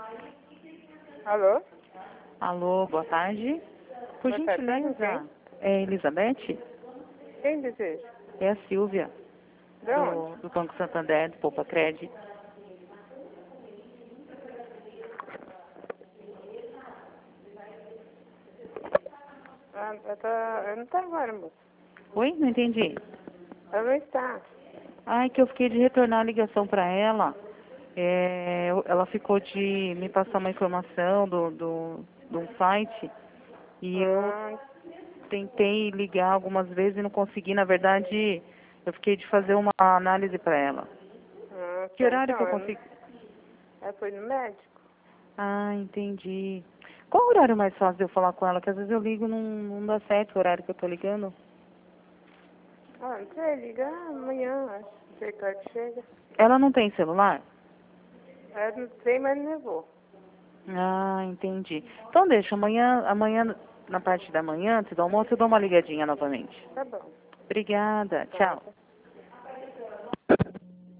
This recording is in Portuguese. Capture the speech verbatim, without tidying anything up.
Alô? Alô, boa tarde. Por Boa tarde, gentileza, é Elizabeth? Quem deseja? É a Silvia, De onde? do, do Banco Santander, do Poupa Cred. Ah, eu, tô, eu não estou agora, moça. Oi? Não entendi. Ela não está. Ai, que eu fiquei de retornar a ligação para ela. É, eu- ela ficou de me passar uma informação do, do, de um site e eu Ah, tentei ligar algumas vezes e não consegui. Na verdade, eu fiquei de fazer uma análise para ela. ah, Que tá, horário que então, eu eu não... consigo? Ela foi no médico? Ah, entendi. Qual o horário mais fácil de eu falar com ela? Que às vezes eu ligo e não, não dá certo o horário que eu tô ligando. Ah, não sei, liga amanhã, acho. Não sei que hora que chega. Ela não tem celular? Eu não sei, mas não levou. Ah, entendi. Então deixa, amanhã, amanhã, na parte da manhã, antes do almoço, eu dou uma ligadinha novamente. Tá bom. Obrigada. Tá, Tchau. tá.